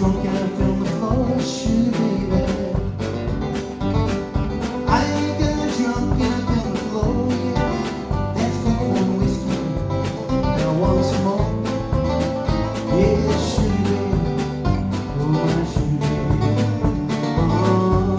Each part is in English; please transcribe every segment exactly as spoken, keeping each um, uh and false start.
drunk and I feel the floor, sugar baby. I got drunk and I feel the floor, yeah. That's good corn whiskey, and I want some more. Yeah, sugar baby, oh my sugar baby. Oh.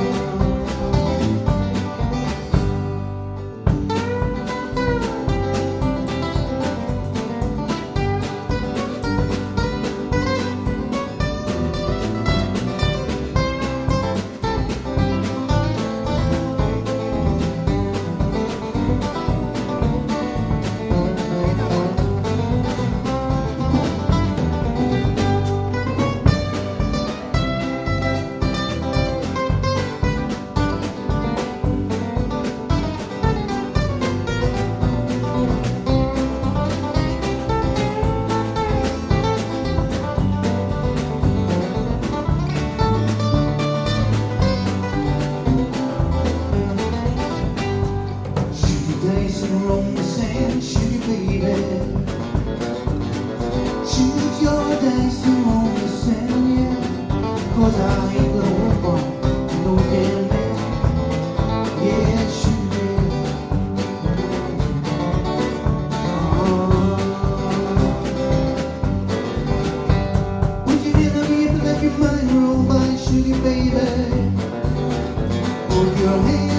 Dancing on the sand, sugar baby. Choose your dancing on the sand, yeah. Cause I ain't gonna work on no damn man. Yeah, sugar baby. Oh. Would you ever be able to let your mind roll by, sugar baby? Hold your hand.